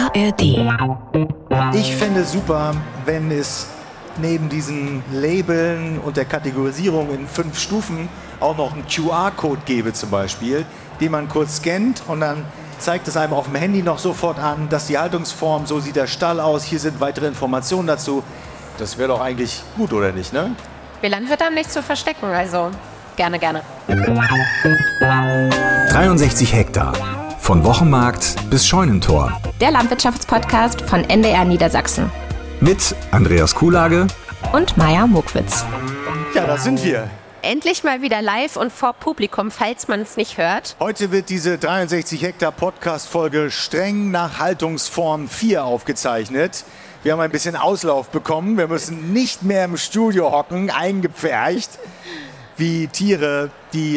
ARD. Ich fände super, wenn es neben diesen Labeln und der Kategorisierung in 5 Stufen auch noch einen QR-Code gäbe zum Beispiel, den man kurz scannt und dann zeigt es einem auf dem Handy noch sofort an, dass die Haltungsform, so sieht der Stall aus, hier sind weitere Informationen dazu. Das wäre doch eigentlich gut, oder nicht, ne? Wir Landwirte haben nichts zu verstecken, also gerne. 63 Hektar. Von Wochenmarkt bis Scheunentor. Der Landwirtschaftspodcast von NDR Niedersachsen. Mit Andreas Kuhlage Und Maja Mokwitz. Ja, da sind wir. Endlich mal wieder live und vor Publikum, falls man es nicht hört. Heute wird diese 63 Hektar Podcast-Folge streng nach Haltungsform 4 aufgezeichnet. Wir haben ein bisschen Auslauf bekommen. Wir müssen nicht mehr im Studio hocken, eingepfercht, wie Tiere, die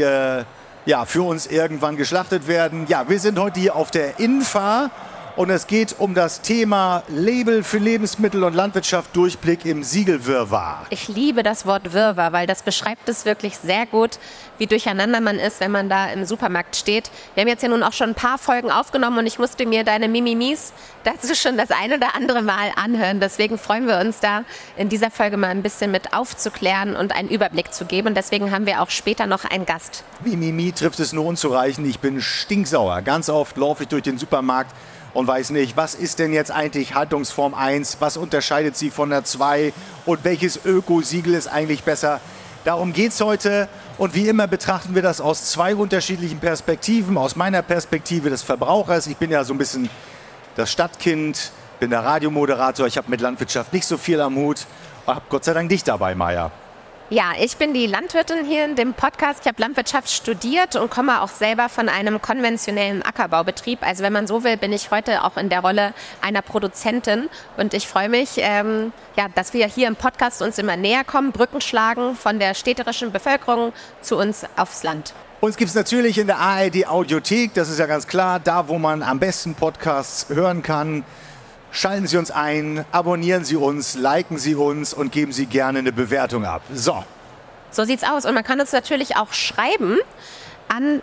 für uns irgendwann geschlachtet werden. Ja, wir sind heute hier auf der INFA und es geht um das Thema Label für Lebensmittel und Landwirtschaft, Durchblick im Siegelwirrwarr. Ich liebe das Wort Wirrwarr, weil das beschreibt es wirklich sehr gut, wie durcheinander man ist, wenn man da im Supermarkt steht. Wir haben jetzt ja nun auch schon ein paar Folgen aufgenommen und ich musste mir deine Mimimis dazu schon das ein oder andere Mal anhören. Deswegen freuen wir uns da in dieser Folge mal ein bisschen mit aufzuklären und einen Überblick zu geben. Und deswegen haben wir auch später noch einen Gast. Mimimi trifft es nur unzureichend. Ich bin stinksauer. Ganz oft laufe ich durch den Supermarkt und weiß nicht, was ist denn jetzt eigentlich Haltungsform 1, was unterscheidet sie von der 2 und welches Ökosiegel ist eigentlich besser. Darum geht es heute und wie immer betrachten wir das aus 2 unterschiedlichen Perspektiven. Aus meiner Perspektive des Verbrauchers, ich bin ja so ein bisschen das Stadtkind, bin der Radiomoderator, ich habe mit Landwirtschaft nicht so viel am Hut, habe Gott sei Dank dich dabei, Maja. Ja, ich bin die Landwirtin hier in dem Podcast. Ich habe Landwirtschaft studiert und komme auch selber von einem konventionellen Ackerbaubetrieb. Also wenn man so will, bin ich heute auch in der Rolle einer Produzentin. Und ich freue mich, dass wir hier im Podcast uns immer näher kommen, Brücken schlagen von der städterischen Bevölkerung zu uns aufs Land. Uns gibt es natürlich in der ARD Audiothek, das ist ja ganz klar, da wo man am besten Podcasts hören kann. Schalten Sie uns ein, abonnieren Sie uns, liken Sie uns und geben Sie gerne eine Bewertung ab. So sieht's aus. Und man kann uns natürlich auch schreiben an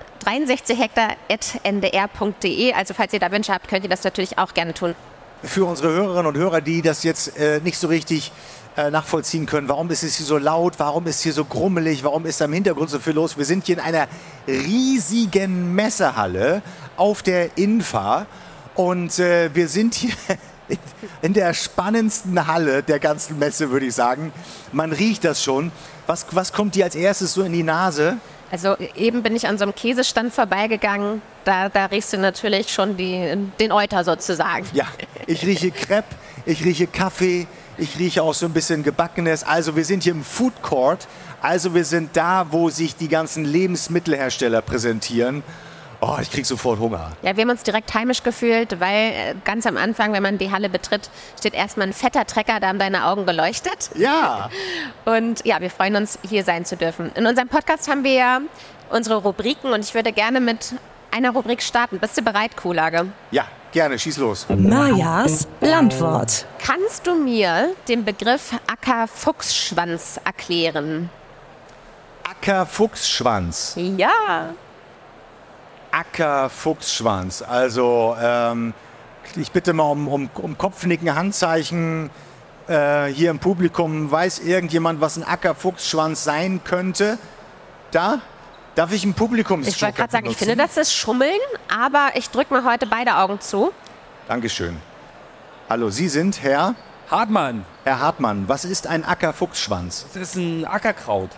63hektar@ndr.de. Also falls ihr da Wünsche habt, könnt ihr das natürlich auch gerne tun. Für unsere Hörerinnen und Hörer, die das jetzt nicht so richtig nachvollziehen können, warum ist es hier so laut, warum ist hier so grummelig, warum ist da im Hintergrund so viel los? Wir sind hier in einer riesigen Messehalle auf der INFA und wir sind hier in der spannendsten Halle der ganzen Messe, würde ich sagen. Man riecht das schon. Was kommt dir als erstes so in die Nase? Also eben bin ich an so einem Käsestand vorbeigegangen. Da riechst du natürlich schon den Euter sozusagen. Ja, ich rieche Crepe, ich rieche Kaffee, ich rieche auch so ein bisschen Gebackenes. Also wir sind hier im Food Court. Also wir sind da, wo sich die ganzen Lebensmittelhersteller präsentieren. Oh, ich krieg sofort Hunger. Ja, wir haben uns direkt heimisch gefühlt, weil ganz am Anfang, wenn man die Halle betritt, steht erstmal ein fetter Trecker, da haben deine Augen geleuchtet. Ja. Und ja, wir freuen uns, hier sein zu dürfen. In unserem Podcast haben wir ja unsere Rubriken und ich würde gerne mit einer Rubrik starten. Bist du bereit, Kuhlage? Ja, gerne, schieß los. Majas Landwort. Kannst du mir den Begriff Ackerfuchsschwanz erklären? Ackerfuchsschwanz. Ja. Ackerfuchsschwanz. Also ich bitte mal um Kopfnicken, Handzeichen. Hier im Publikum, weiß irgendjemand, was ein Ackerfuchsschwanz sein könnte? Da? Darf ich einen Publikumsjoker Ich wollte gerade sagen, ich benutzen? finde, das ist Schummeln, aber ich drücke mir heute beide Augen zu. Dankeschön. Hallo, Sie sind Herr? Hartmann, Herr Hartmann, was ist ein Ackerfuchsschwanz? das ist ein Ackerkraut.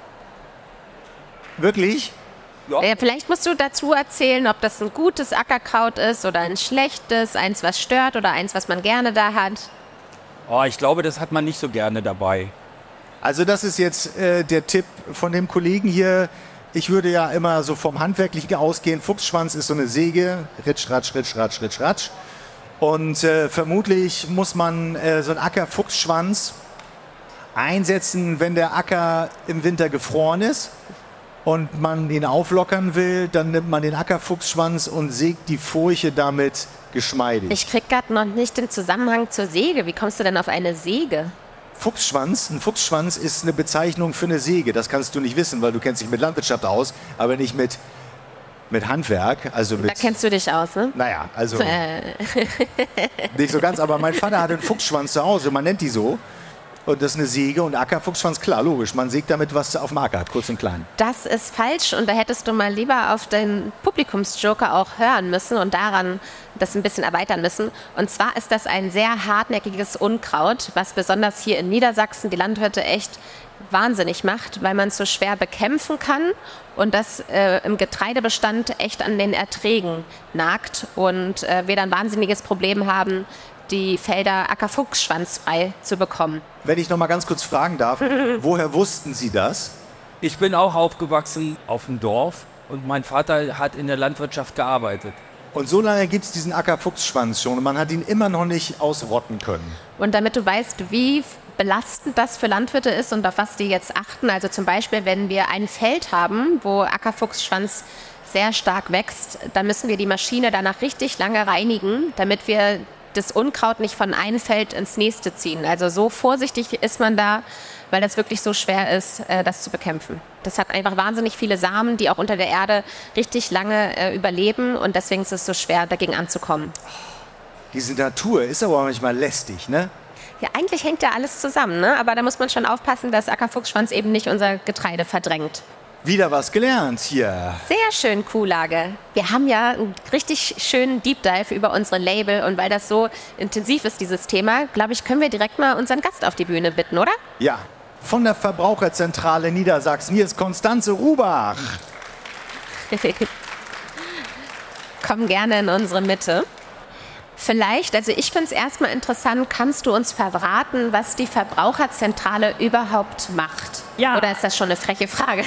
Wirklich? Ja, vielleicht musst du dazu erzählen, ob das ein gutes Ackerkraut ist oder ein schlechtes, eins, was stört oder eins, was man gerne da hat. Oh, ich glaube, das hat man nicht so gerne dabei. Also das ist jetzt der Tipp von dem Kollegen hier. Ich würde ja immer so vom Handwerklichen ausgehen. Fuchsschwanz ist so eine Säge. Ritsch, ratsch, ritsch, ratsch, ritsch, ratsch. Und vermutlich muss man so einen Ackerfuchsschwanz einsetzen, wenn der Acker im Winter gefroren ist und man ihn auflockern will, dann nimmt man den Ackerfuchsschwanz und sägt die Furche damit geschmeidig. Ich krieg gerade noch nicht den Zusammenhang zur Säge. Wie kommst du denn auf eine Säge? Ein Fuchsschwanz ist eine Bezeichnung für eine Säge. Das kannst du nicht wissen, weil du kennst dich mit Landwirtschaft aus, aber nicht mit mit Handwerk. Also Da kennst du dich aus, ne? Naja, also nicht so ganz, aber mein Vater hat einen Fuchsschwanz zu Hause, man nennt die so. Und das ist eine Säge und Ackerfuchsschwanz, klar, logisch. Man sägt damit was auf dem Acker, kurz und klein. Das ist falsch und da hättest du mal lieber auf den Publikumsjoker auch hören müssen und daran das ein bisschen erweitern müssen. Und zwar ist das ein sehr hartnäckiges Unkraut, was besonders hier in Niedersachsen die Landwirte echt wahnsinnig macht, weil man es so schwer bekämpfen kann und das im Getreidebestand echt an den Erträgen nagt und wir dann ein wahnsinniges Problem haben, die Felder ackerfuchsschwanzfrei zu bekommen. Wenn ich noch mal ganz kurz fragen darf, woher wussten Sie das? Ich bin auch aufgewachsen auf dem Dorf und mein Vater hat in der Landwirtschaft gearbeitet. Und so lange gibt es diesen Ackerfuchsschwanz schon und man hat ihn immer noch nicht ausrotten können. Und damit du weißt, wie belastend das für Landwirte ist und auf was die jetzt achten, also zum Beispiel, wenn wir ein Feld haben, wo Ackerfuchsschwanz sehr stark wächst, dann müssen wir die Maschine danach richtig lange reinigen, damit wir das Unkraut nicht von einem Feld ins nächste ziehen. Also so vorsichtig ist man da, weil das wirklich so schwer ist, das zu bekämpfen. Das hat einfach wahnsinnig viele Samen, die auch unter der Erde richtig lange überleben und deswegen ist es so schwer, dagegen anzukommen. Diese Natur ist aber manchmal lästig, ne? Ja, eigentlich hängt ja alles zusammen, ne? Aber da muss man schon aufpassen, dass Ackerfuchsschwanz eben nicht unser Getreide verdrängt. Wieder was gelernt hier. Sehr schön, Kuhlage. Wir haben ja einen richtig schönen Deep Dive über unsere Label und weil das so intensiv ist, dieses Thema, glaube ich, können wir direkt mal unseren Gast auf die Bühne bitten, oder? Ja, von der Verbraucherzentrale Niedersachsen. Hier ist Konstanze Rubach. Komm gerne in unsere Mitte. Vielleicht, also ich finde es erstmal interessant, kannst du uns verraten, was die Verbraucherzentrale überhaupt macht? Ja. Oder ist das schon eine freche Frage?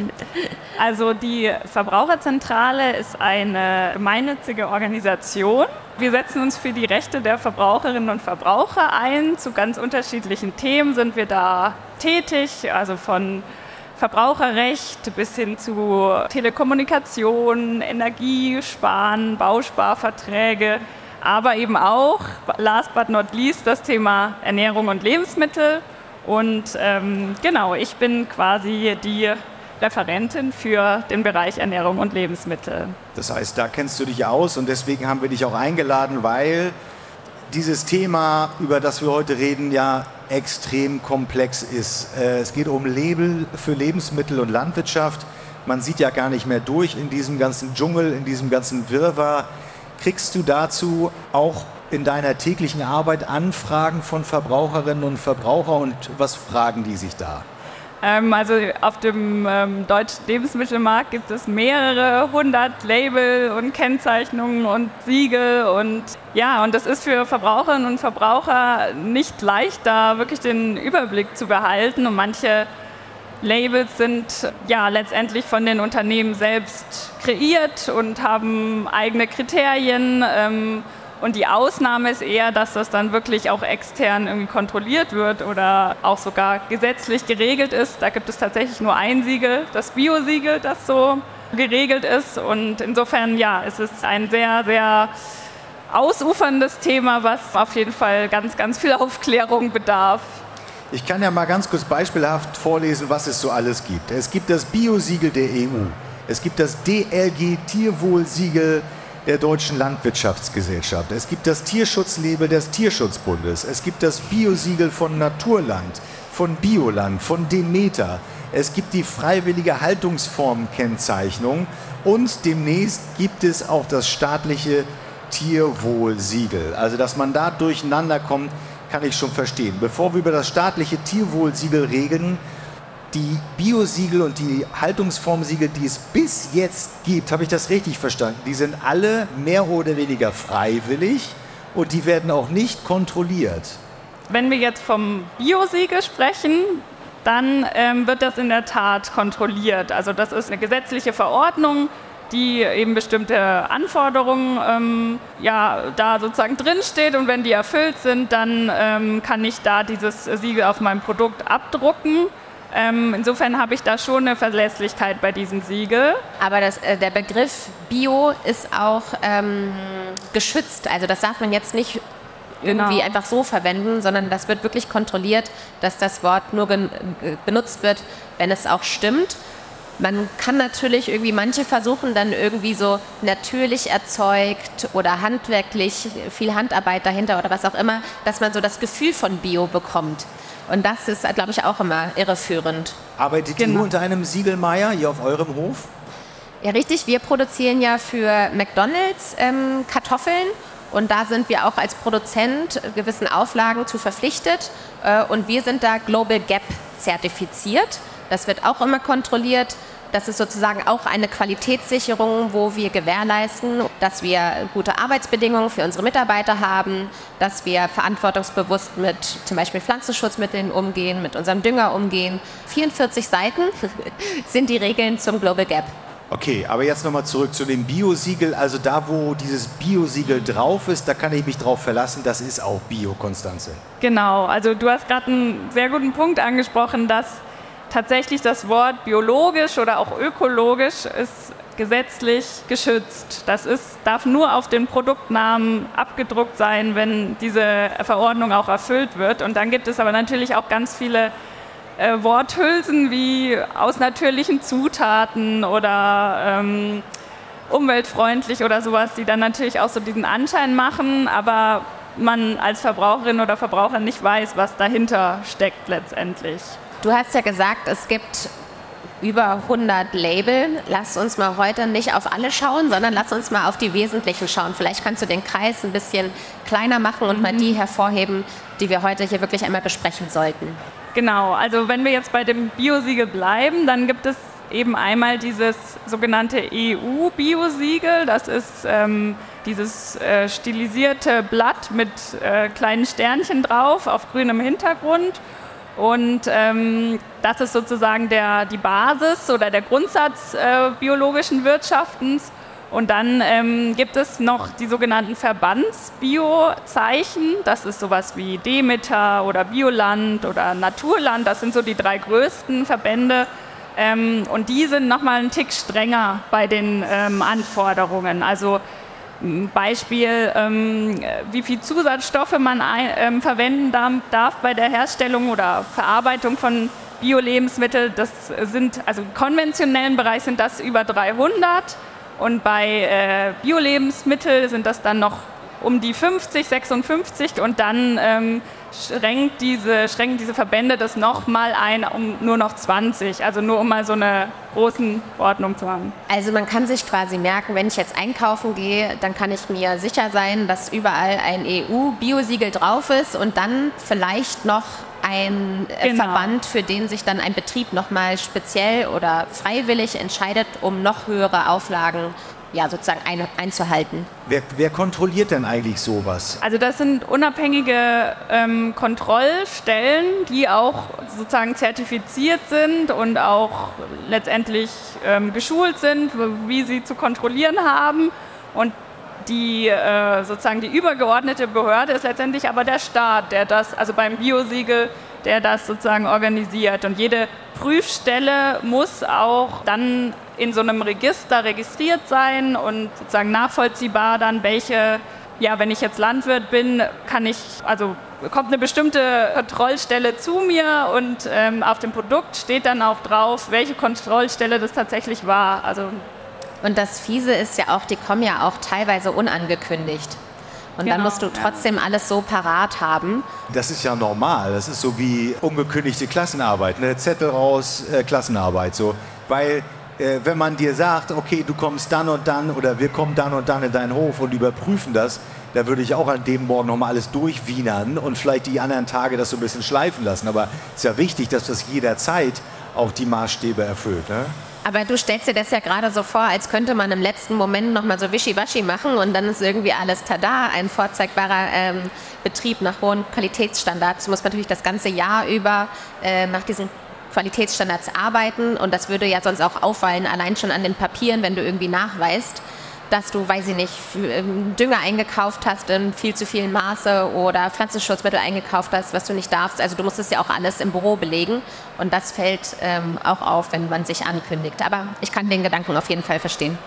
Also die Verbraucherzentrale ist eine gemeinnützige Organisation. Wir setzen uns für die Rechte der Verbraucherinnen und Verbraucher ein. Zu ganz unterschiedlichen Themen sind wir da tätig, also von Verbraucherrecht bis hin zu Telekommunikation, Energiesparen, Bausparverträge. Aber eben auch, last but not least, das Thema Ernährung und Lebensmittel. Und genau, ich bin quasi die Referentin für den Bereich Ernährung und Lebensmittel. Das heißt, da kennst du dich aus und deswegen haben wir dich auch eingeladen, weil dieses Thema, über das wir heute reden, ja extrem komplex ist. Es geht um Label für Lebensmittel und Landwirtschaft. Man sieht ja gar nicht mehr durch in diesem ganzen Dschungel, in diesem ganzen Wirrwarr. Kriegst du dazu auch in deiner täglichen Arbeit Anfragen von Verbraucherinnen und Verbrauchern und was fragen die sich da? Also auf dem deutschen Lebensmittelmarkt gibt es mehrere hundert Label und Kennzeichnungen und Siegel und ja, und das ist für Verbraucherinnen und Verbraucher nicht leicht, da wirklich den Überblick zu behalten und manche Labels sind ja letztendlich von den Unternehmen selbst kreiert und haben eigene Kriterien. Und die Ausnahme ist eher, dass das dann wirklich auch extern irgendwie kontrolliert wird oder auch sogar gesetzlich geregelt ist. Da gibt es tatsächlich nur ein Siegel, das Bio-Siegel, das so geregelt ist. Und insofern, ja, es ist ein sehr, sehr ausuferndes Thema, was auf jeden Fall ganz, ganz viel Aufklärung bedarf. Ich kann ja mal ganz kurz beispielhaft vorlesen, was es so alles gibt. Es gibt das Bio-Siegel der EU. Es gibt das DLG-Tierwohl-Siegel der Deutschen Landwirtschaftsgesellschaft. Es gibt das Tierschutzlabel des Tierschutzbundes. Es gibt das Bio-Siegel von Naturland, von Bioland, von Demeter. Es gibt die freiwillige Haltungsformkennzeichnung und demnächst gibt es auch das staatliche Tierwohl-Siegel. Also, dass man da durcheinander kommt, kann ich schon verstehen. Bevor wir über das staatliche Tierwohl-Siegel reden, die Bio-Siegel und die Haltungsformsiegel, die es bis jetzt gibt, habe ich das richtig verstanden? Die sind alle mehr oder weniger freiwillig und die werden auch nicht kontrolliert. Wenn wir jetzt vom Bio-Siegel sprechen, dann wird das in der Tat kontrolliert. Also das ist eine gesetzliche Verordnung, die eben bestimmte Anforderungen da sozusagen drinsteht und wenn die erfüllt sind, dann kann ich da dieses Siegel auf meinem Produkt abdrucken. Insofern habe ich da schon eine Verlässlichkeit bei diesem Siegel. Aber der Begriff Bio ist auch geschützt. Also das darf man jetzt nicht irgendwie einfach so verwenden, sondern das wird wirklich kontrolliert, dass das Wort nur benutzt wird, wenn es auch stimmt. Man kann natürlich irgendwie, manche versuchen dann irgendwie so natürlich erzeugt oder handwerklich, viel Handarbeit dahinter oder was auch immer, dass man so das Gefühl von Bio bekommt. Und das ist, glaube ich, auch immer irreführend. Arbeitet ihr nur unter einem Siegel, Maya, hier auf eurem Hof? Ja, richtig. Wir produzieren ja für McDonald's Kartoffeln. Und da sind wir auch als Produzent gewissen Auflagen zu verpflichtet. Und wir sind da Global Gap zertifiziert. Das wird auch immer kontrolliert. Das ist sozusagen auch eine Qualitätssicherung, wo wir gewährleisten, dass wir gute Arbeitsbedingungen für unsere Mitarbeiter haben, dass wir verantwortungsbewusst mit zum Beispiel Pflanzenschutzmitteln umgehen, mit unserem Dünger umgehen. 44 Seiten sind die Regeln zum Global Gap. Okay, aber jetzt nochmal zurück zu dem Bio-Siegel. Also da, wo dieses Bio-Siegel drauf ist, da kann ich mich drauf verlassen, das ist auch Bio, Constanze. Genau, also du hast gerade einen sehr guten Punkt angesprochen, dass tatsächlich das Wort biologisch oder auch ökologisch ist gesetzlich geschützt. Das darf nur auf den Produktnamen abgedruckt sein, wenn diese Verordnung auch erfüllt wird. Und dann gibt es aber natürlich auch ganz viele Worthülsen wie aus natürlichen Zutaten oder umweltfreundlich oder sowas, die dann natürlich auch so diesen Anschein machen, aber man als Verbraucherin oder Verbraucher nicht weiß, was dahinter steckt letztendlich. Du hast ja gesagt, es gibt über 100 Label. Lass uns mal heute nicht auf alle schauen, sondern lass uns mal auf die wesentlichen schauen. Vielleicht kannst du den Kreis ein bisschen kleiner machen und mal die hervorheben, die wir heute hier wirklich einmal besprechen sollten. Genau, also wenn wir jetzt bei dem Bio-Siegel bleiben, dann gibt es eben einmal dieses sogenannte EU-Bio-Siegel. Das ist dieses stilisierte Blatt mit kleinen Sternchen drauf auf grünem Hintergrund. Und das ist sozusagen die Basis oder der Grundsatz biologischen Wirtschaftens. Und dann gibt es noch die sogenannten Verbandsbiozeichen. Das ist sowas wie Demeter oder Bioland oder Naturland. Das sind so die 3 größten Verbände. Und die sind nochmal einen Tick strenger bei den Anforderungen. Also Beispiel, wie viel Zusatzstoffe man verwenden darf bei der Herstellung oder Verarbeitung von Bio-Lebensmitteln. Das sind, also im konventionellen Bereich sind das über 300 und bei Bio-Lebensmitteln sind das dann noch um die 50, 56 und dann schränken diese Verbände das nochmal ein um nur noch 20, also nur um mal so eine großen Ordnung zu haben. Also man kann sich quasi merken, wenn ich jetzt einkaufen gehe, dann kann ich mir sicher sein, dass überall ein EU-Biosiegel drauf ist und dann vielleicht noch ein Verband, für den sich dann ein Betrieb nochmal speziell oder freiwillig entscheidet, um noch höhere Auflagen sozusagen einzuhalten. Wer kontrolliert denn eigentlich sowas? Also das sind unabhängige Kontrollstellen, die auch sozusagen zertifiziert sind und auch letztendlich geschult sind, wie sie zu kontrollieren haben. Und die sozusagen die übergeordnete Behörde ist letztendlich aber der Staat, der das, also beim Biosiegel, der das sozusagen organisiert. Und jede Prüfstelle muss auch dann in so einem Register registriert sein und sozusagen nachvollziehbar dann, wenn ich jetzt Landwirt bin, kommt eine bestimmte Kontrollstelle zu mir und auf dem Produkt steht dann auch drauf, welche Kontrollstelle das tatsächlich war. Und das Fiese ist ja auch, die kommen ja auch teilweise unangekündigt. Und dann musst du trotzdem alles so parat haben. Das ist ja normal. Das ist so wie ungekündigte Klassenarbeit. Ne? Zettel raus, Klassenarbeit. So. Weil wenn man dir sagt, okay, du kommst dann und dann oder wir kommen dann und dann in deinen Hof und überprüfen das, da würde ich auch an dem Morgen nochmal alles durchwienern und vielleicht die anderen Tage das so ein bisschen schleifen lassen. Aber es ist ja wichtig, dass das jederzeit auch die Maßstäbe erfüllt. Ne? Aber du stellst dir das ja gerade so vor, als könnte man im letzten Moment nochmal so wischiwaschi machen und dann ist irgendwie alles tada, ein vorzeigbarer Betrieb nach hohen Qualitätsstandards. Du musst natürlich das ganze Jahr über nach diesen Qualitätsstandards arbeiten und das würde ja sonst auch auffallen, allein schon an den Papieren, wenn du irgendwie nachweist, dass du, weiß ich nicht, Dünger eingekauft hast in viel zu vielen Maße oder Pflanzenschutzmittel eingekauft hast, was du nicht darfst. Also du musst es ja auch alles im Büro belegen und das fällt auch auf, wenn man sich ankündigt. Aber ich kann den Gedanken auf jeden Fall verstehen.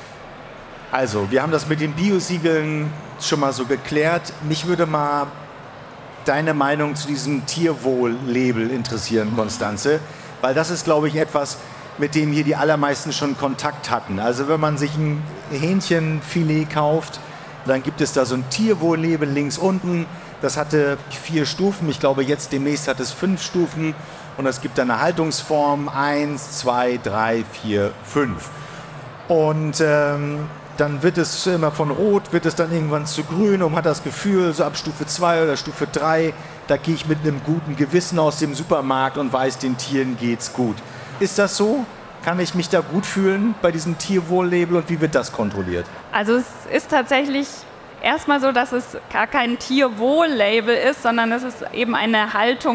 Also, wir haben das mit den Biosiegeln schon mal so geklärt. Mich würde mal deine Meinung zu diesem Tierwohl-Label interessieren, Constanze, weil das ist, glaube ich, etwas, mit dem hier die allermeisten schon Kontakt hatten. Also wenn man sich ein Hähnchenfilet kauft, dann gibt es da so ein Tierwohl-Label links unten. Das hatte 4 Stufen. Ich glaube, jetzt demnächst hat es 5 Stufen. Und es gibt dann eine Haltungsform 1, 2, 3, 4, 5. Und dann wird es immer von Rot, wird es dann irgendwann zu Grün und man hat das Gefühl, so ab Stufe 2 oder Stufe 3, da gehe ich mit einem guten Gewissen aus dem Supermarkt und weiß, den Tieren geht's gut. Ist das so? Kann ich mich da gut fühlen bei diesem Tierwohl-Label und wie wird das kontrolliert? Also es ist tatsächlich erstmal so, dass es gar kein Tierwohl-Label ist, sondern es ist eben eine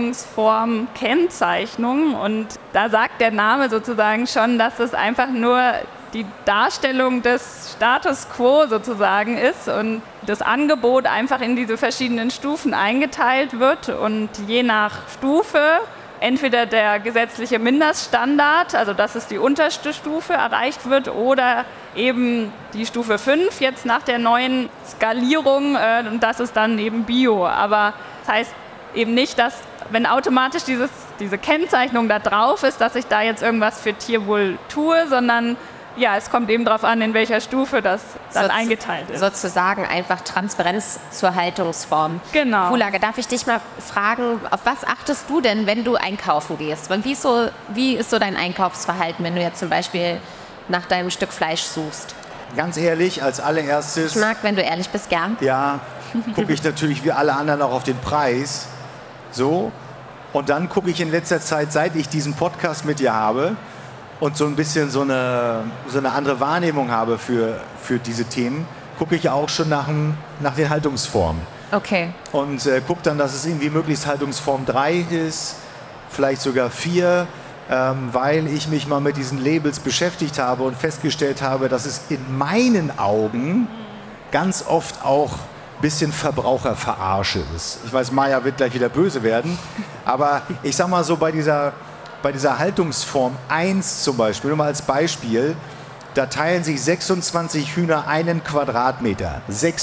Haltungsform-Kennzeichnung. Und da sagt der Name sozusagen schon, dass es einfach nur die Darstellung des Status quo sozusagen ist und das Angebot einfach in diese verschiedenen Stufen eingeteilt wird und je nach Stufe entweder der gesetzliche Mindeststandard, also das ist die unterste Stufe, erreicht wird oder eben die Stufe 5 jetzt nach der neuen Skalierung und das ist dann eben Bio. Aber das heißt eben nicht, dass wenn automatisch diese Kennzeichnung da drauf ist, dass ich da jetzt irgendwas für Tierwohl tue, sondern ja, es kommt eben darauf an, in welcher Stufe das dann eingeteilt ist. Sozusagen einfach Transparenz zur Haltungsform. Genau. Kuhlage, darf ich dich mal fragen, auf was achtest du denn, wenn du einkaufen gehst? Wie ist so dein Einkaufsverhalten, wenn du jetzt zum Beispiel nach deinem Stück Fleisch suchst? Ganz ehrlich, als allererstes... Ich mag, wenn du ehrlich bist, gern. Ja, gucke ich natürlich wie alle anderen auch auf den Preis. So. Und dann gucke ich in letzter Zeit, seit ich diesen Podcast mit dir habe, und so ein bisschen so eine andere Wahrnehmung habe für diese Themen, gucke ich auch schon nach den Haltungsformen. Okay. Und gucke dann, dass es irgendwie möglichst Haltungsform 3 ist, vielleicht sogar 4, weil ich mich mal mit diesen Labels beschäftigt habe und festgestellt habe, dass es in meinen Augen ganz oft auch ein bisschen Verbraucherverarsche ist. Ich weiß, Maja wird gleich wieder böse werden, aber ich sag mal so bei dieser Haltungsform 1 zum Beispiel, nur mal als Beispiel, da teilen sich 26 Hühner einen Quadratmeter.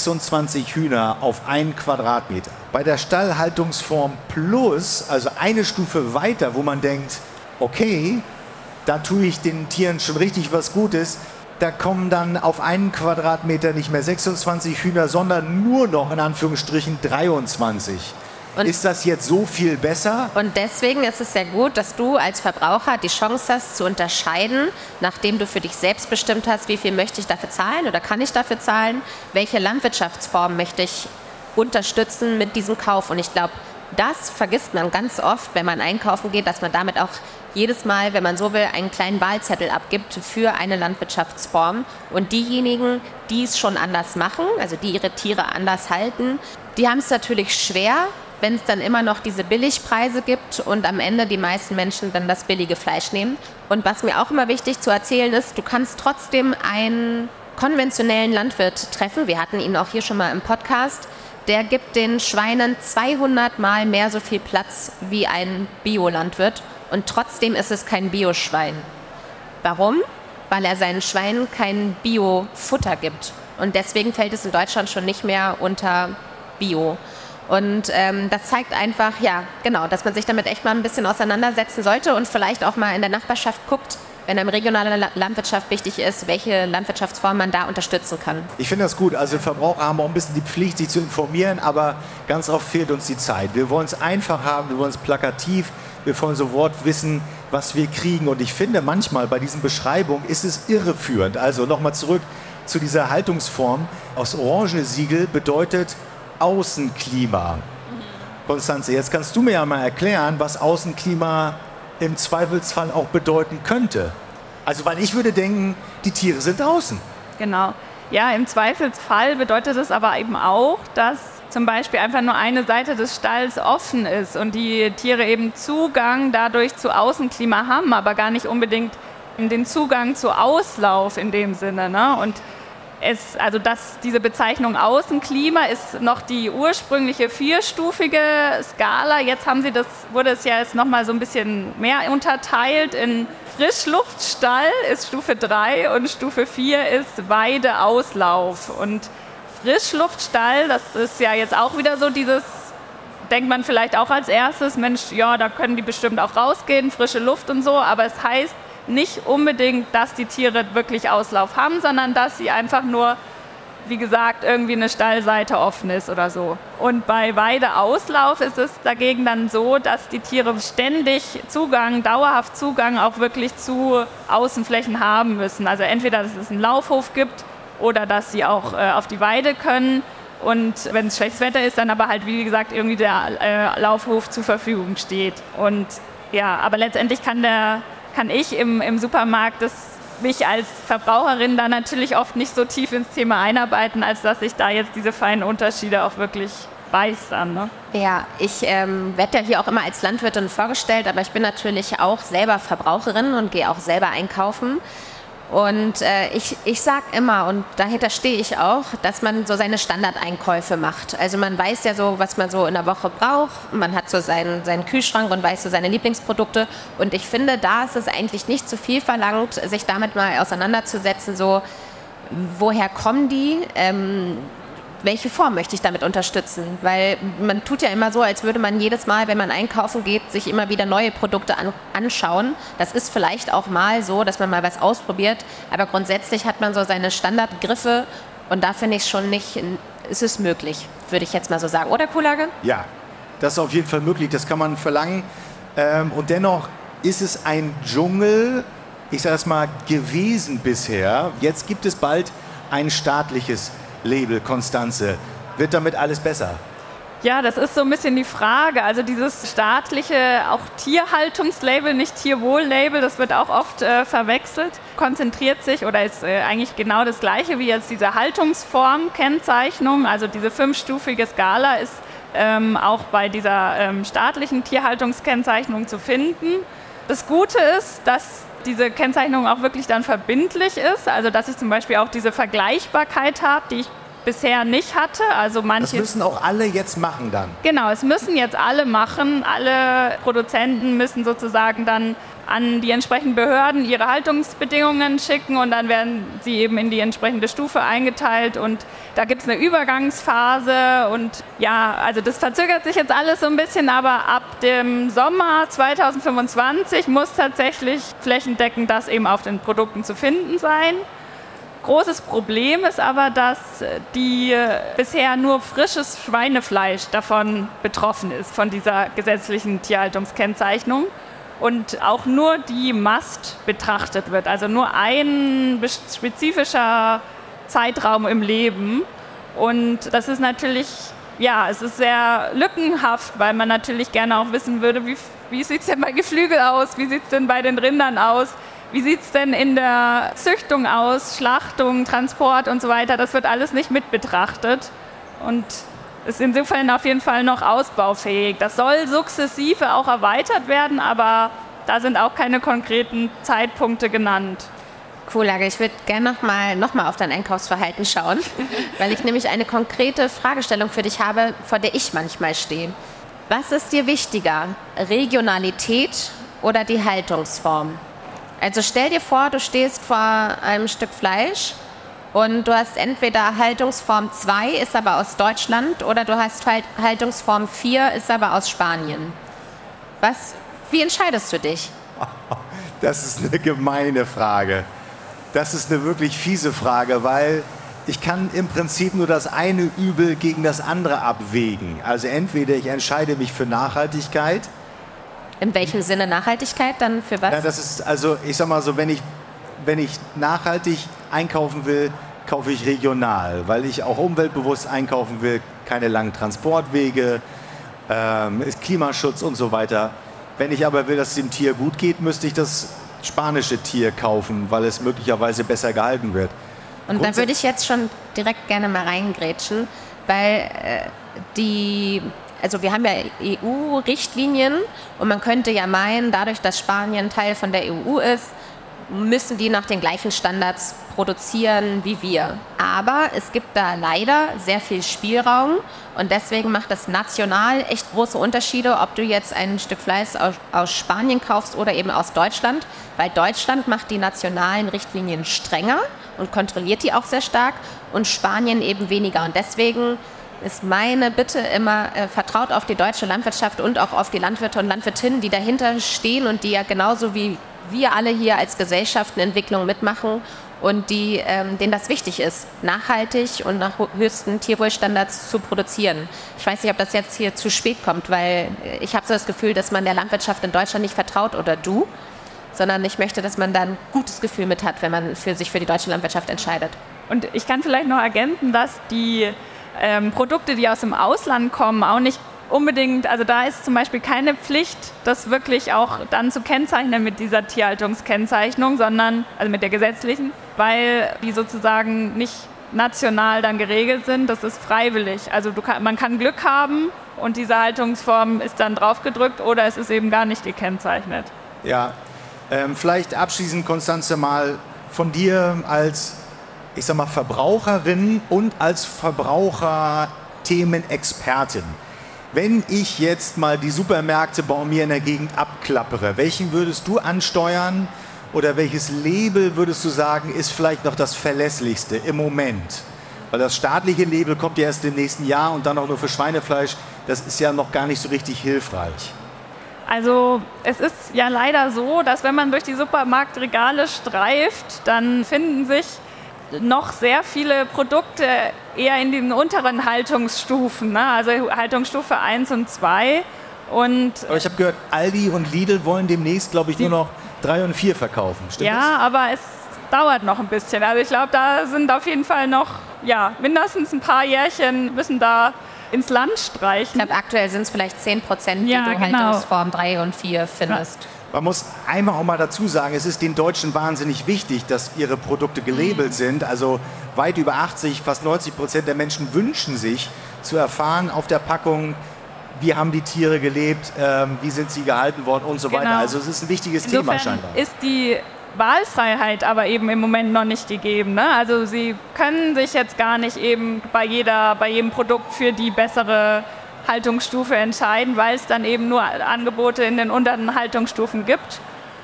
26 Hühner auf einen Quadratmeter. Bei der Stallhaltungsform Plus, also eine Stufe weiter, wo man denkt, okay, da tue ich den Tieren schon richtig was Gutes, da kommen dann auf einen Quadratmeter nicht mehr 26 Hühner, sondern nur noch in Anführungsstrichen 23. Und ist das jetzt so viel besser? Und deswegen ist es sehr gut, dass du als Verbraucher die Chance hast zu unterscheiden, nachdem du für dich selbst bestimmt hast, wie viel möchte ich dafür zahlen oder kann ich dafür zahlen, welche Landwirtschaftsform möchte ich unterstützen mit diesem Kauf. Und ich glaube, das vergisst man ganz oft, wenn man einkaufen geht, dass man damit auch jedes Mal, wenn man so will, einen kleinen Wahlzettel abgibt für eine Landwirtschaftsform. Und diejenigen, die es schon anders machen, also die ihre Tiere anders halten, die haben es natürlich schwer, wenn es dann immer noch diese Billigpreise gibt und am Ende die meisten Menschen dann das billige Fleisch nehmen. Und was mir auch immer wichtig zu erzählen ist, du kannst trotzdem einen konventionellen Landwirt treffen. Wir hatten ihn auch hier schon mal im Podcast. Der gibt den Schweinen 200 Mal mehr so viel Platz wie ein Biolandwirt. Und trotzdem ist es kein Bioschwein. Warum? Weil er seinen Schweinen kein Biofutter gibt. Und deswegen fällt es in Deutschland schon nicht mehr unter Bio. Und das zeigt einfach, ja, genau, dass man sich damit echt mal ein bisschen auseinandersetzen sollte und vielleicht auch mal in der Nachbarschaft guckt, wenn einem regionale Landwirtschaft wichtig ist, welche Landwirtschaftsform man da unterstützen kann. Ich finde das gut. Also Verbraucher haben auch ein bisschen die Pflicht, sich zu informieren, aber ganz oft fehlt uns die Zeit. Wir wollen es einfach haben, wir wollen es plakativ, wir wollen sofort wissen, was wir kriegen. Und ich finde manchmal bei diesen Beschreibungen ist es irreführend. Also nochmal zurück zu dieser Haltungsform. Aus Orangesiegel bedeutet Außenklima. Konstanze, jetzt kannst du mir ja mal erklären, was Außenklima im Zweifelsfall auch bedeuten könnte. Also, weil ich würde denken, die Tiere sind außen. Genau. Ja, im Zweifelsfall bedeutet es aber eben auch, dass zum Beispiel einfach nur eine Seite des Stalls offen ist und die Tiere eben Zugang dadurch zu Außenklima haben, aber gar nicht unbedingt den Zugang zu Auslauf in dem Sinne, ne? Und diese Bezeichnung Außenklima ist noch die ursprüngliche 4-stufige Skala. Jetzt wurde es ja jetzt nochmal so ein bisschen mehr unterteilt. In Frischluftstall ist Stufe 3 und Stufe 4 ist Weideauslauf. Und Frischluftstall, das ist ja jetzt auch wieder so denkt man vielleicht auch als erstes, Mensch, ja, da können die bestimmt auch rausgehen, frische Luft und so. Aber es heißt nicht unbedingt, dass die Tiere wirklich Auslauf haben, sondern dass sie einfach nur, wie gesagt, irgendwie eine Stallseite offen ist oder so. Und bei Weideauslauf ist es dagegen dann so, dass die Tiere ständig dauerhaft Zugang auch wirklich zu Außenflächen haben müssen. Also entweder, dass es einen Laufhof gibt oder dass sie auch auf die Weide können. Und wenn es schlechtes Wetter ist, dann aber halt, wie gesagt, irgendwie der Laufhof zur Verfügung steht. Und ja, aber letztendlich kann ich im Supermarkt mich als Verbraucherin da natürlich oft nicht so tief ins Thema einarbeiten, als dass ich da jetzt diese feinen Unterschiede auch wirklich weiß dann. Ne? Ja, ich werde ja hier auch immer als Landwirtin vorgestellt, aber ich bin natürlich auch selber Verbraucherin und gehe auch selber einkaufen. Und ich sage immer, und dahinter stehe ich auch, dass man so seine Standardeinkäufe macht. Also man weiß ja so, was man so in der Woche braucht. Man hat so seinen Kühlschrank und weiß so seine Lieblingsprodukte. Und ich finde, da ist es eigentlich nicht zu viel verlangt, sich damit mal auseinanderzusetzen, so woher kommen die, welche Form möchte ich damit unterstützen? Weil man tut ja immer so, als würde man jedes Mal, wenn man einkaufen geht, sich immer wieder neue Produkte anschauen. Das ist vielleicht auch mal so, dass man mal was ausprobiert, aber grundsätzlich hat man so seine Standardgriffe und da finde ich schon nicht, ist es möglich, würde ich jetzt mal so sagen. Oder, Kuhlage? Ja, das ist auf jeden Fall möglich, das kann man verlangen. Und dennoch ist es ein Dschungel, ich sage es mal, gewesen bisher. Jetzt gibt es bald ein staatliches Label, Constanze. Wird damit alles besser? Ja, das ist so ein bisschen die Frage. Also dieses staatliche, auch Tierhaltungslabel, nicht Tierwohl-Label, das wird auch oft verwechselt, konzentriert sich oder ist eigentlich genau das Gleiche wie jetzt diese Haltungsform-Kennzeichnung. Also diese 5-stufige Skala ist auch bei dieser staatlichen Tierhaltungskennzeichnung zu finden. Das Gute ist, dass diese Kennzeichnung auch wirklich dann verbindlich ist, also dass ich zum Beispiel auch diese Vergleichbarkeit habe, die ich bisher nicht hatte. Also das müssen auch alle jetzt machen dann? Genau, es müssen jetzt alle machen. Alle Produzenten müssen sozusagen dann an die entsprechenden Behörden ihre Haltungsbedingungen schicken und dann werden sie eben in die entsprechende Stufe eingeteilt und da gibt es eine Übergangsphase und ja, also das verzögert sich jetzt alles so ein bisschen, aber ab dem Sommer 2025 muss tatsächlich flächendeckend das eben auf den Produkten zu finden sein. Großes Problem ist aber, dass bisher nur frisches Schweinefleisch davon betroffen ist, von dieser gesetzlichen Tierhaltungskennzeichnung. Und auch nur die Mast betrachtet wird, also nur ein spezifischer Zeitraum im Leben. Und das ist natürlich, ja, es ist sehr lückenhaft, weil man natürlich gerne auch wissen würde, wie sieht es denn bei Geflügel aus, wie sieht es denn bei den Rindern aus, wie sieht es denn in der Züchtung aus, Schlachtung, Transport und so weiter. Das wird alles nicht mit betrachtet und ist insofern auf jeden Fall noch ausbaufähig. Das soll sukzessive auch erweitert werden, aber da sind auch keine konkreten Zeitpunkte genannt. Kuhlage, ich würde gerne noch mal auf dein Einkaufsverhalten schauen, weil ich nämlich eine konkrete Fragestellung für dich habe, vor der ich manchmal stehe. Was ist dir wichtiger, Regionalität oder die Haltungsform? Also stell dir vor, du stehst vor einem Stück Fleisch und du hast entweder Haltungsform 2, ist aber aus Deutschland, oder du hast Haltungsform 4, ist aber aus Spanien. Wie entscheidest du dich? Das ist eine gemeine Frage. Das ist eine wirklich fiese Frage, weil ich kann im Prinzip nur das eine Übel gegen das andere abwägen. Also entweder ich entscheide mich für Nachhaltigkeit. In welchem Sinne Nachhaltigkeit? Dann für was? Ja, das ist, also ich sag mal so, wenn ich nachhaltig einkaufen will, kaufe ich regional, weil ich auch umweltbewusst einkaufen will, keine langen Transportwege, Klimaschutz und so weiter. Wenn ich aber will, dass es dem Tier gut geht, müsste ich das spanische Tier kaufen, weil es möglicherweise besser gehalten wird. Und da würde ich jetzt schon direkt gerne mal reingrätschen, weil wir haben ja EU-Richtlinien und man könnte ja meinen, dadurch, dass Spanien Teil von der EU ist, müssen die nach den gleichen Standards produzieren wie wir. Aber es gibt da leider sehr viel Spielraum und deswegen macht es national echt große Unterschiede, ob du jetzt ein Stück Fleisch aus Spanien kaufst oder eben aus Deutschland, weil Deutschland macht die nationalen Richtlinien strenger und kontrolliert die auch sehr stark und Spanien eben weniger. Und deswegen ist meine Bitte immer, vertraut auf die deutsche Landwirtschaft und auch auf die Landwirte und Landwirtinnen, die dahinter stehen und die ja genauso wie wir alle hier als Gesellschaft eine Entwicklung mitmachen und denen das wichtig ist, nachhaltig und nach höchsten Tierwohlstandards zu produzieren. Ich weiß nicht, ob das jetzt hier zu spät kommt, weil ich habe so das Gefühl, dass man der Landwirtschaft in Deutschland nicht vertraut oder du, sondern ich möchte, dass man da ein gutes Gefühl mit hat, wenn man sich für die deutsche Landwirtschaft entscheidet. Und ich kann vielleicht noch ergänzen, dass die Produkte, die aus dem Ausland kommen, auch nicht unbedingt, also da ist zum Beispiel keine Pflicht, das wirklich auch dann zu kennzeichnen mit dieser Tierhaltungskennzeichnung, sondern, also mit der gesetzlichen, weil die sozusagen nicht national dann geregelt sind, das ist freiwillig. Also man kann Glück haben und diese Haltungsform ist dann draufgedrückt oder es ist eben gar nicht gekennzeichnet. Ja, vielleicht abschließend, Constanze, mal von dir als, ich sag mal, Verbraucherin und als Verbraucherthemenexpertin. Wenn ich jetzt mal die Supermärkte bei mir in der Gegend abklappere, welchen würdest du ansteuern oder welches Label würdest du sagen, ist vielleicht noch das verlässlichste im Moment? Weil das staatliche Label kommt ja erst im nächsten Jahr und dann auch nur für Schweinefleisch. Das ist ja noch gar nicht so richtig hilfreich. Also es ist ja leider so, dass wenn man durch die Supermarktregale streift, dann finden sich noch sehr viele Produkte eher in den unteren Haltungsstufen, ne? Also Haltungsstufe 1 und 2. Aber ich habe gehört, Aldi und Lidl wollen demnächst, glaube ich, nur noch 3 und 4 verkaufen. Stimmt das? Ja, aber es dauert noch ein bisschen. Also ich glaube, da sind auf jeden Fall noch mindestens ein paar Jährchen müssen da ins Land streichen. Ich glaube, aktuell sind es vielleicht 10%, die du Haltungsform 3 und 4 findest. Ja. Man muss einmal auch mal dazu sagen, es ist den Deutschen wahnsinnig wichtig, dass ihre Produkte gelabelt sind. Also weit über 80, fast 90% der Menschen wünschen sich zu erfahren auf der Packung, wie haben die Tiere gelebt, wie sind sie gehalten worden und so weiter. Also es ist ein wichtiges Thema scheinbar. Ist die Wahlfreiheit aber eben im Moment noch nicht gegeben, ne? Also sie können sich jetzt gar nicht eben bei jedem Produkt für die bessere Haltungsstufe entscheiden, weil es dann eben nur Angebote in den unteren Haltungsstufen gibt.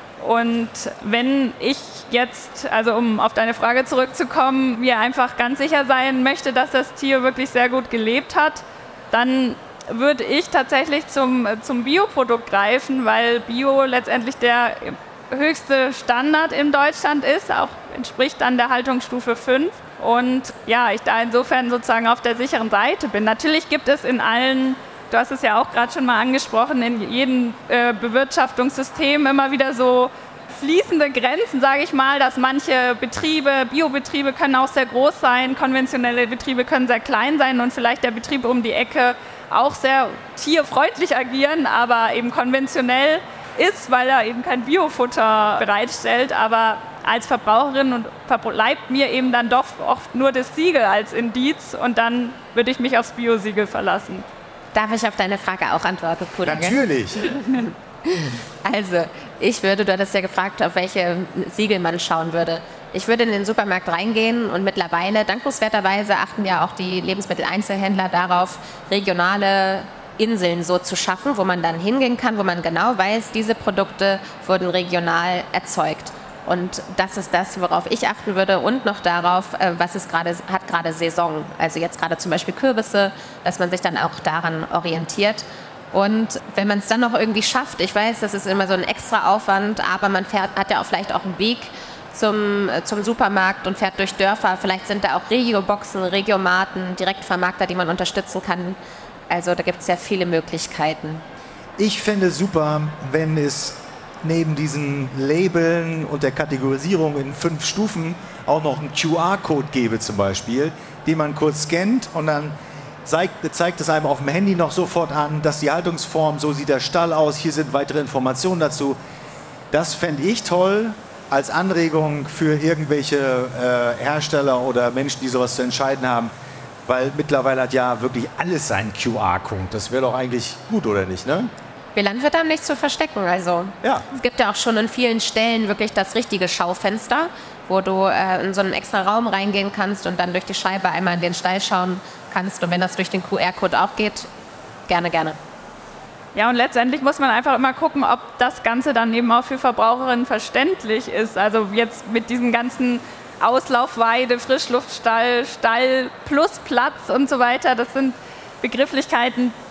Und wenn ich jetzt, also um auf deine Frage zurückzukommen, mir einfach ganz sicher sein möchte, dass das Tier wirklich sehr gut gelebt hat, dann würde ich tatsächlich zum Bioprodukt greifen, weil Bio letztendlich der höchste Standard in Deutschland ist, auch entspricht dann der Haltungsstufe 5. Und ja, ich da insofern sozusagen auf der sicheren Seite bin. Natürlich gibt es in allen, du hast es ja auch gerade schon mal angesprochen, in jedem Bewirtschaftungssystem immer wieder so fließende Grenzen, sage ich mal, dass manche Betriebe, Biobetriebe können auch sehr groß sein, konventionelle Betriebe können sehr klein sein und vielleicht der Betrieb um die Ecke auch sehr tierfreundlich agieren, aber eben konventionell ist, weil er eben kein Biofutter bereitstellt, aber als Verbraucherin bleibt mir eben dann doch oft nur das Siegel als Indiz und dann würde ich mich aufs Bio-Siegel verlassen. Darf ich auf deine Frage auch antworten, Pudding? Natürlich. Also, du hattest ja gefragt, auf welche Siegel man schauen würde. Ich würde in den Supermarkt reingehen und mittlerweile, dankenswerterweise, achten ja auch die Lebensmitteleinzelhändler darauf, regionale Inseln so zu schaffen, wo man dann hingehen kann, wo man genau weiß, diese Produkte wurden regional erzeugt. Und das ist das, worauf ich achten würde und noch darauf, was es hat gerade Saison. Also jetzt gerade zum Beispiel Kürbisse, dass man sich dann auch daran orientiert. Und wenn man es dann noch irgendwie schafft, ich weiß, das ist immer so ein extra Aufwand, aber man hat ja auch vielleicht auch einen Weg zum Supermarkt und fährt durch Dörfer. Vielleicht sind da auch Regioboxen, Regiomarten, Direktvermarkter, die man unterstützen kann. Also da gibt es ja viele Möglichkeiten. Ich fände super, wenn es neben diesen Labeln und der Kategorisierung in 5 Stufen auch noch einen QR-Code gäbe zum Beispiel, den man kurz scannt und dann zeigt es einem auf dem Handy noch sofort an, dass die Haltungsform, so sieht der Stall aus, hier sind weitere Informationen dazu. Das fände ich toll als Anregung für irgendwelche Hersteller oder Menschen, die sowas zu entscheiden haben, weil mittlerweile hat ja wirklich alles seinen QR-Code. Das wäre doch eigentlich gut, oder nicht, ne? Wir Landwirte haben nichts zu verstecken. Also ja. Es gibt ja auch schon in vielen Stellen wirklich das richtige Schaufenster, wo du in so einen extra Raum reingehen kannst und dann durch die Scheibe einmal in den Stall schauen kannst. Und wenn das durch den QR-Code auch geht, gerne, gerne. Ja, und letztendlich muss man einfach immer gucken, ob das Ganze dann eben auch für Verbraucherinnen verständlich ist. Also jetzt mit diesen ganzen Auslaufweide, Frischluftstall, Stall plus Platz und so weiter, das sind Begrifflichkeiten,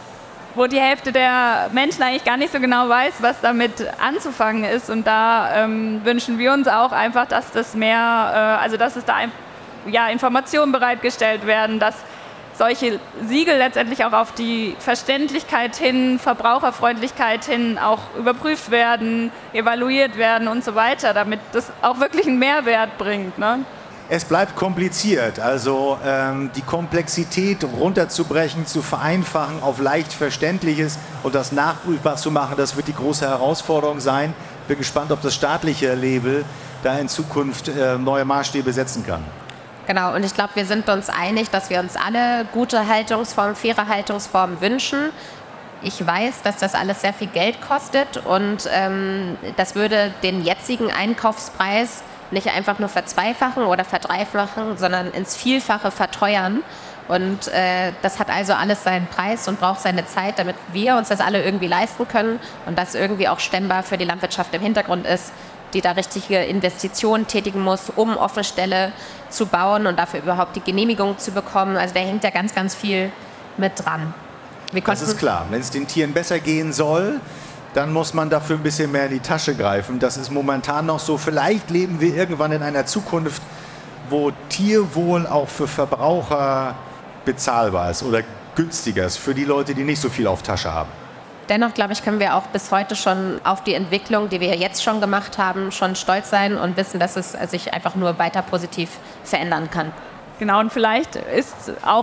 wo die Hälfte der Menschen eigentlich gar nicht so genau weiß, was damit anzufangen ist. Und da wünschen wir uns auch einfach, dass das mehr, dass es da Informationen bereitgestellt werden, dass solche Siegel letztendlich auch auf die Verständlichkeit hin, Verbraucherfreundlichkeit hin auch überprüft werden, evaluiert werden und so weiter, damit das auch wirklich einen Mehrwert bringt, ne? Es bleibt kompliziert, also die Komplexität runterzubrechen, zu vereinfachen auf leicht Verständliches und das nachprüfbar zu machen, das wird die große Herausforderung sein. Bin gespannt, ob das staatliche Label da in Zukunft neue Maßstäbe setzen kann. Genau, und ich glaube, wir sind uns einig, dass wir uns alle gute Haltungsformen, faire Haltungsformen wünschen. Ich weiß, dass das alles sehr viel Geld kostet und das würde den jetzigen Einkaufspreis nicht einfach nur verzweifachen oder verdreifachen, sondern ins Vielfache verteuern. Und das hat also alles seinen Preis und braucht seine Zeit, damit wir uns das alle irgendwie leisten können und das irgendwie auch stemmbar für die Landwirtschaft im Hintergrund ist, die da richtige Investitionen tätigen muss, um Offenställe zu bauen und dafür überhaupt die Genehmigung zu bekommen. Also da hängt ja ganz, ganz viel mit dran. Das ist klar. Wenn es den Tieren besser gehen soll, dann muss man dafür ein bisschen mehr in die Tasche greifen. Das ist momentan noch so. Vielleicht leben wir irgendwann in einer Zukunft, wo Tierwohl auch für Verbraucher bezahlbar ist oder günstiger ist für die Leute, die nicht so viel auf Tasche haben. Dennoch, glaube ich, können wir auch bis heute schon auf die Entwicklung, die wir jetzt schon gemacht haben, schon stolz sein und wissen, dass es sich einfach nur weiter positiv verändern kann. Genau, und vielleicht ist auch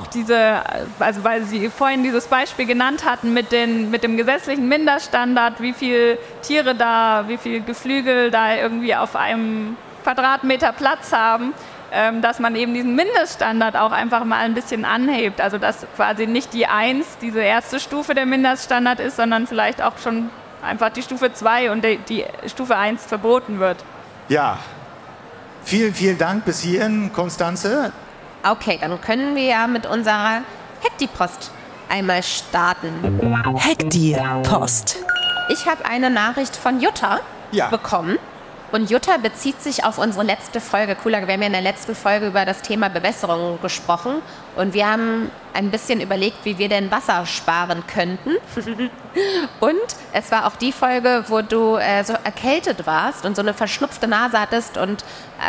weil Sie vorhin dieses Beispiel genannt hatten mit dem gesetzlichen Mindeststandard, wie viele Tiere da, wie viele Geflügel da irgendwie auf einem Quadratmeter Platz haben, dass man eben diesen Mindeststandard auch einfach mal ein bisschen anhebt. Also dass quasi nicht die 1, diese erste Stufe der Mindeststandard ist, sondern vielleicht auch schon einfach die Stufe 2 und die Stufe 1 verboten wird. Ja, vielen, vielen Dank bis hierhin, Konstanze. Okay, dann können wir ja mit unserer Hekti-Post einmal starten. Hekti-Post. Ich habe eine Nachricht von Jutta bekommen. Und Jutta bezieht sich auf unsere letzte Folge. Wir haben ja in der letzten Folge über das Thema Bewässerung gesprochen. Und wir haben ein bisschen überlegt, wie wir denn Wasser sparen könnten. Und es war auch die Folge, wo du so erkältet warst und so eine verschnupfte Nase hattest und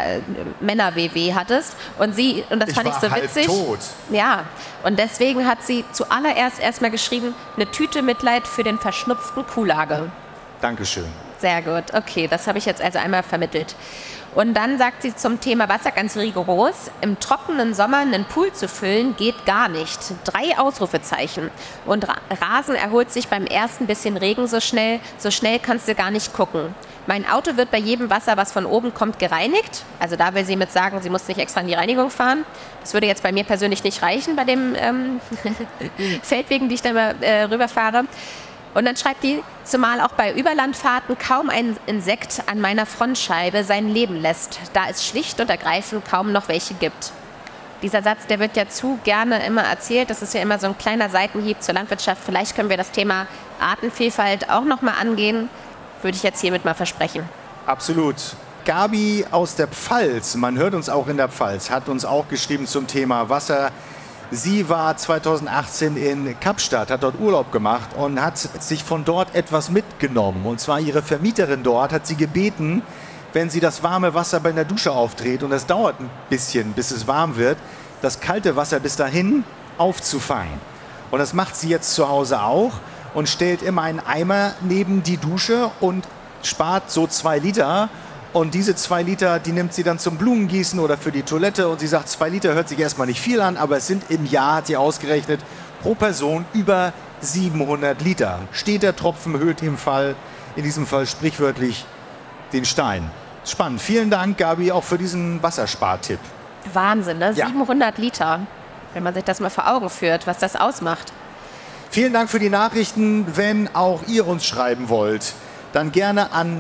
Männer-WW hattest. Und das fand ich so witzig. Halb tot. Ja, und deswegen hat sie zuallererst erstmal geschrieben, eine Tüte Mitleid für den verschnupften Kuhlage. Dankeschön. Sehr gut, okay, das habe ich jetzt also einmal vermittelt. Und dann sagt sie zum Thema Wasser ganz rigoros, im trockenen Sommer einen Pool zu füllen, geht gar nicht. 3 Ausrufezeichen. Und Rasen erholt sich beim ersten bisschen Regen so schnell kannst du gar nicht gucken. Mein Auto wird bei jedem Wasser, was von oben kommt, gereinigt. Also da will sie mit sagen, sie muss nicht extra in die Reinigung fahren. Das würde jetzt bei mir persönlich nicht reichen, bei dem Feldwegen, die ich da mal rüberfahre. Und dann schreibt die, zumal auch bei Überlandfahrten kaum ein Insekt an meiner Frontscheibe sein Leben lässt, da es schlicht und ergreifend kaum noch welche gibt. Dieser Satz, der wird ja zu gerne immer erzählt. Das ist ja immer so ein kleiner Seitenhieb zur Landwirtschaft. Vielleicht können wir das Thema Artenvielfalt auch noch mal angehen. Würde ich jetzt hiermit mal versprechen. Absolut. Gabi aus der Pfalz, man hört uns auch in der Pfalz, hat uns auch geschrieben zum Thema Wasser. Sie war 2018 in Kapstadt, hat dort Urlaub gemacht und hat sich von dort etwas mitgenommen. Und zwar ihre Vermieterin dort hat sie gebeten, wenn sie das warme Wasser bei der Dusche aufdreht, und das dauert ein bisschen, bis es warm wird, das kalte Wasser bis dahin aufzufangen. Und das macht sie jetzt zu Hause auch und stellt immer einen Eimer neben die Dusche und spart so 2 Liter. Und diese 2 Liter, die nimmt sie dann zum Blumengießen oder für die Toilette. Und sie sagt, 2 Liter hört sich erstmal nicht viel an, aber es sind im Jahr, hat sie ausgerechnet, pro Person über 700 Liter. Steht der Tropfen, höhlt in diesem Fall sprichwörtlich den Stein. Spannend. Vielen Dank, Gabi, auch für diesen Wasserspartipp. Wahnsinn, ne? Ja. 700 Liter. Wenn man sich das mal vor Augen führt, was das ausmacht. Vielen Dank für die Nachrichten. Wenn auch ihr uns schreiben wollt, dann gerne an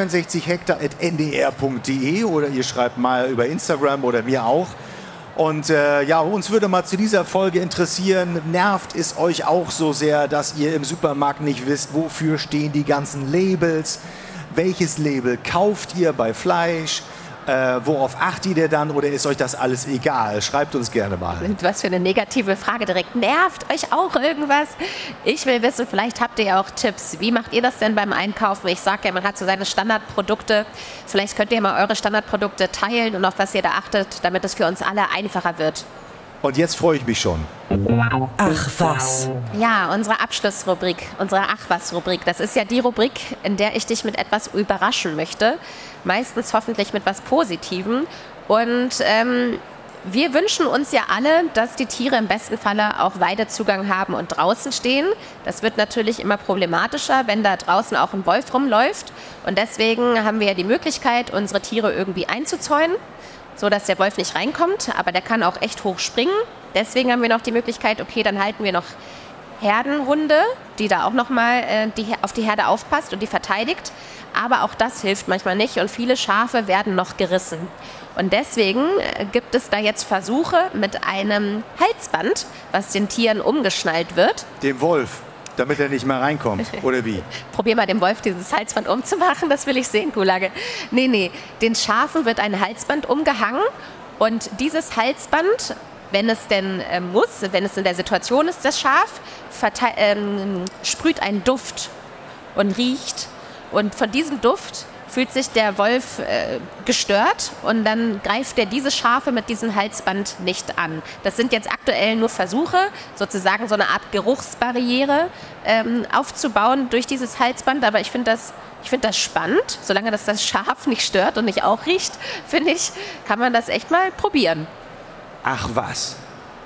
63hektar@ndr.de oder ihr schreibt mal über Instagram oder mir auch. Und uns würde mal zu dieser Folge interessieren, nervt es euch auch so sehr, dass ihr im Supermarkt nicht wisst, wofür stehen die ganzen Labels? Welches Label kauft ihr bei Fleisch? Worauf achtet ihr dann oder ist euch das alles egal? Schreibt uns gerne mal. Was für eine negative Frage direkt. Nervt euch auch irgendwas? Ich will wissen, vielleicht habt ihr ja auch Tipps. Wie macht ihr das denn beim Einkaufen? Ich sage ja, man hat so seine Standardprodukte. Vielleicht könnt ihr mal eure Standardprodukte teilen und auf was ihr da achtet, damit es für uns alle einfacher wird. Und jetzt freue ich mich schon. Ach was. Ja, unsere Abschlussrubrik, unsere Ach was Rubrik. Das ist ja die Rubrik, in der ich dich mit etwas überraschen möchte. Meistens hoffentlich mit was Positivem. Und wir wünschen uns ja alle, dass die Tiere im besten Falle auch Weidezugang haben und draußen stehen. Das wird natürlich immer problematischer, wenn da draußen auch ein Wolf rumläuft. Und deswegen haben wir ja die Möglichkeit, unsere Tiere irgendwie einzuzäunen, so dass der Wolf nicht reinkommt, aber der kann auch echt hoch springen. Deswegen haben wir noch die Möglichkeit, okay, dann halten wir noch Herdenhunde, die da auch nochmal auf die Herde aufpasst und die verteidigt. Aber auch das hilft manchmal nicht und viele Schafe werden noch gerissen. Und deswegen gibt es da jetzt Versuche mit einem Halsband, was den Tieren umgeschnallt wird. Dem Wolf, damit er nicht mehr reinkommt, oder wie? Probier mal dem Wolf dieses Halsband umzumachen, das will ich sehen, Kulage. Nee, den Schafen wird ein Halsband umgehangen und dieses Halsband, wenn es denn muss, wenn es in der Situation ist, das Schaf, sprüht einen Duft und riecht. Und von diesem Duft fühlt sich der Wolf gestört und dann greift er diese Schafe mit diesem Halsband nicht an. Das sind jetzt aktuell nur Versuche, sozusagen so eine Art Geruchsbarriere aufzubauen durch dieses Halsband. Aber ich finde das spannend. Solange das Schaf nicht stört und nicht auch riecht, finde ich, kann man das echt mal probieren. Ach was.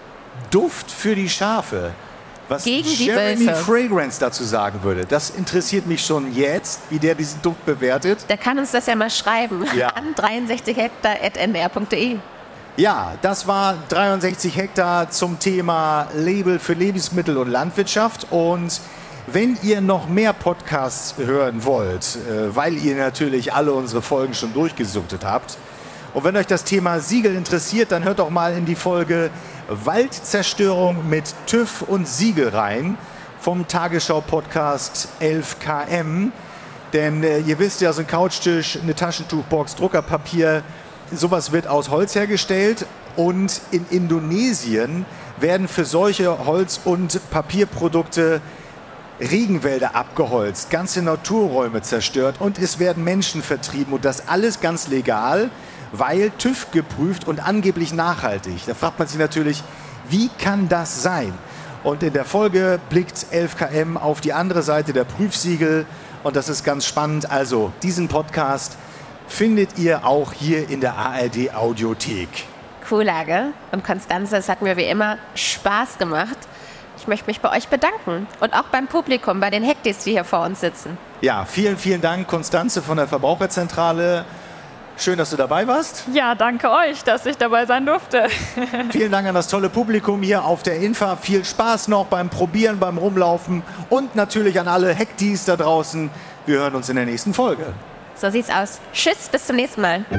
Duft für die Schafe. Was Gegen die Jeremy Wölfe. Fragrance dazu sagen würde, das interessiert mich schon jetzt, wie der diesen Duft bewertet. Der kann uns das ja mal schreiben Ja. an 63hektar@ndr.de. Ja, das war 63 Hektar zum Thema Label für Lebensmittel und Landwirtschaft. Und wenn ihr noch mehr Podcasts hören wollt, weil ihr natürlich alle unsere Folgen schon durchgesuchtet habt, und wenn euch das Thema Siegel interessiert, dann hört doch mal in die Folge Waldzerstörung mit TÜV und Siegel rein vom Tagesschau-Podcast 11KM. Denn ihr wisst ja, so ein Couchtisch, eine Taschentuchbox, Druckerpapier, sowas wird aus Holz hergestellt. Und in Indonesien werden für solche Holz- und Papierprodukte Regenwälder abgeholzt, ganze Naturräume zerstört und es werden Menschen vertrieben. Und das alles ganz legal, weil TÜV geprüft und angeblich nachhaltig. Da fragt man sich natürlich, wie kann das sein? Und in der Folge blickt 11KM auf die andere Seite der Prüfsiegel und das ist ganz spannend. Also diesen Podcast findet ihr auch hier in der ARD Audiothek. Kulage und Konstanze, es hat mir wie immer Spaß gemacht. Ich möchte mich bei euch bedanken und auch beim Publikum, bei den Hektis, die hier vor uns sitzen. Ja, vielen, vielen Dank, Konstanze von der Verbraucherzentrale. Schön, dass du dabei warst. Ja, danke euch, dass ich dabei sein durfte. Vielen Dank an das tolle Publikum hier auf der Infa. Viel Spaß noch beim Probieren, beim Rumlaufen und natürlich an alle Hektis da draußen. Wir hören uns in der nächsten Folge. So sieht's aus. Tschüss, bis zum nächsten Mal.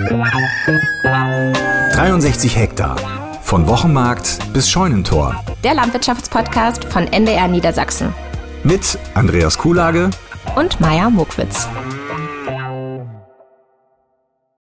63 Hektar. Von Wochenmarkt bis Scheunentor. Der Landwirtschaftspodcast von NDR Niedersachsen. Mit Andreas Kulage Und Maja Mokwitz.